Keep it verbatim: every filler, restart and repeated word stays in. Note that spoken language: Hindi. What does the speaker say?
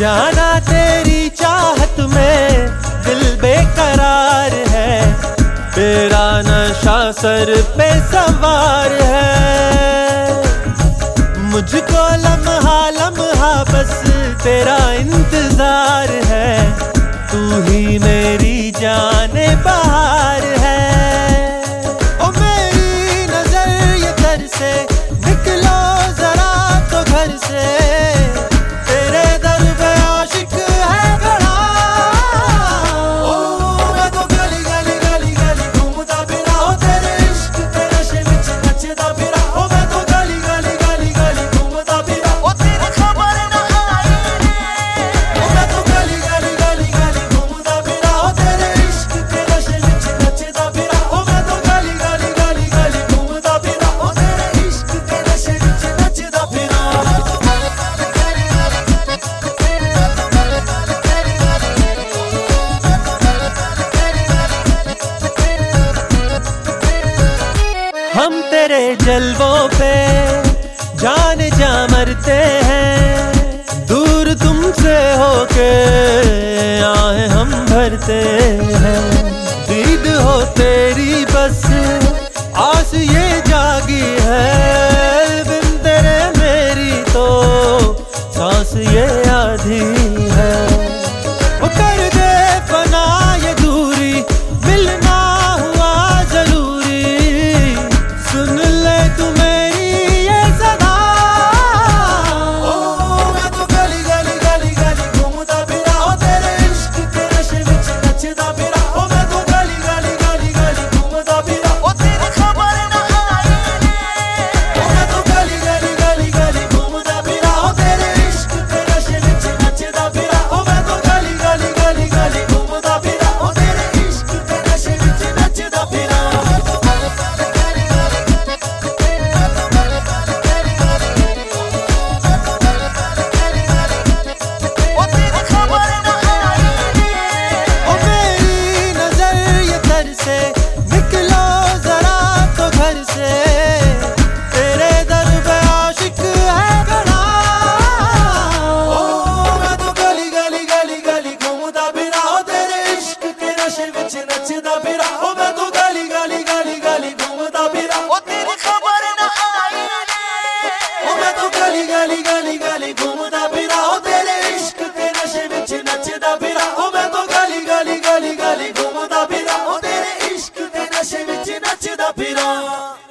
जाना तेरी चाहत में दिल बेकरार है, तेरा नशा सर पे सवार है। मुझको लम्हा लम्हा बस तेरा इंतजार है, तू ही मेरी जाने बहार है। ओ मेरी नजर ये घर से निकलो जरा तो घर से, तेरे दर पे आशिक है खड़ा। ओ मैं तो गली गली गली गली घूमता फिरा, ओ तेरे इश्क के नशे विच नचदा फिरा। ओ मैं तो गली गली गली गली घूमता फिरा, ओ तेरी खबर ना आई रे। ओ मैं तो गली गली गली गली घूमता फिरा, ओ तेरे इश्क के नशे विच नचदा फिरा। ओ मैं तो गली गली गली गली घूमता फिरा, ओ तेरे इश्क के नशे विच नचदा फिरा। हम तेरे जलवों पे जान जा मरते हैं, दूर तुमसे होके आए हम भरते हैं। दीद हो तेरी बस आस ये जागी है, बिन तेरे मेरी तो सांस ये आधी है। वो कर दे फना ये दूरी, मिलना हुआ जरूरी, सुन ले तू मेरी ये सदा। ओ मैं तो गली गली गली गली घूमता फिरा, ओ तेरे इश्क के नशे विच नचदा फिरा। ओ मैं तो गली गली गली गली घूमता फिरा, ओ तेरी खबर ना आई रे। ओ मैं तो गली गली गली गली घूमता फिरा, ओ तेरे इश्क के नशे विच नचदा फिरा। ओ मैं तो गली गली गली गली घूमता फिरा, ओ तेरे इश्क के नशे विच नचदा फिरा। ओ मेरी नजर ये घर से निकलो जरा तो घर से, तेरे दर पे आशिक है खड़ा। ओ मैं तो गली गली गली गली घूमता फिरा, ओ तेरे इश्क के नशे विच नचदा फिरा। ओ मैं तो गली गली गली गली घूमता फिरा, ओ तेरी खबर ना आई रे। ओ मैं तो गली गली गली गली घूमता फिरा, ओ तेरे इश्क के नशे विच नचदा फिरा। ओ मैं तो गली गली गली गली घूमता फिरा, ओ तेरे इश्क के नशे विच नचदा फिरा।